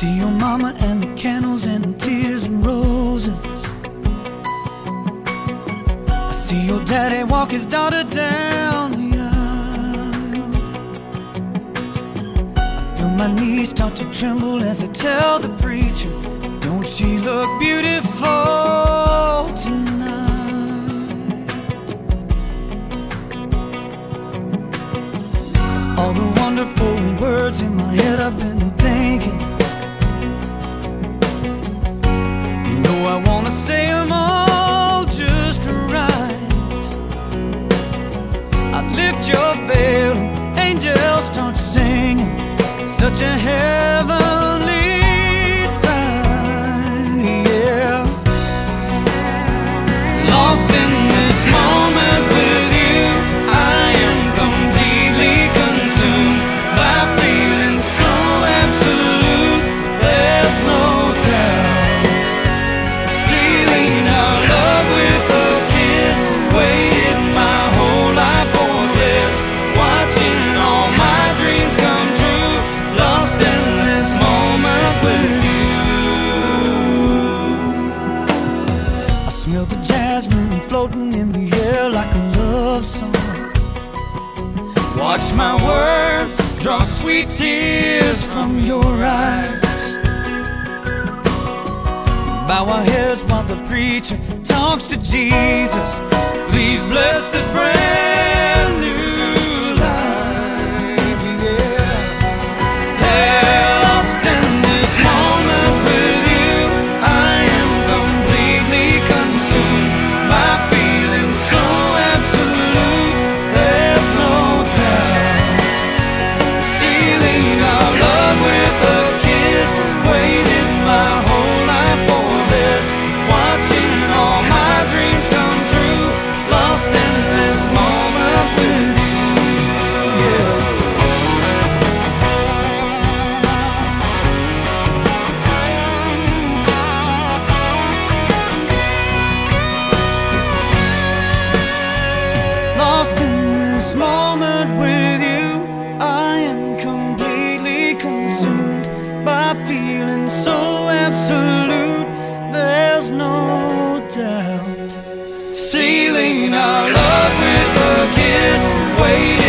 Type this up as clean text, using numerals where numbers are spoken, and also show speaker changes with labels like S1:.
S1: see your mama and the candles and the tears and roses. I see your daddy walk his daughter down the aisle. I feel my knees start to tremble as I tell the preacher, don't she look beautiful tonight? All the wonderful words in my head I've been thinking, you know I wanna say them all just right. I lift your veil, angels start singing, such a heavenly sight, yeah. Lost in this moment with you, I am completely consumed by feeling so absolute, there's no doubt. Sealing our love with a kiss, waited my whole life for this, watching all my dreams come true, lost in this moment with you. I smell the jasmine floating in the air like a love song. Watch my words draw sweet tears from your eyes. Bow our heads while the preacher talks to Jesus. Please bless this brand new life, yeah. Hey, lost in this moment with you, I am completely consumed by feeling so absolute, there's no doubt. Sealing our love with a kiss, waited my whole life for this, watching all my dreams come true, lost in this moment with you, yeah. Lost in this moment with you, I am completely consumed by feeling so absolute, there's no doubt. Sealing our love with a kiss, waiting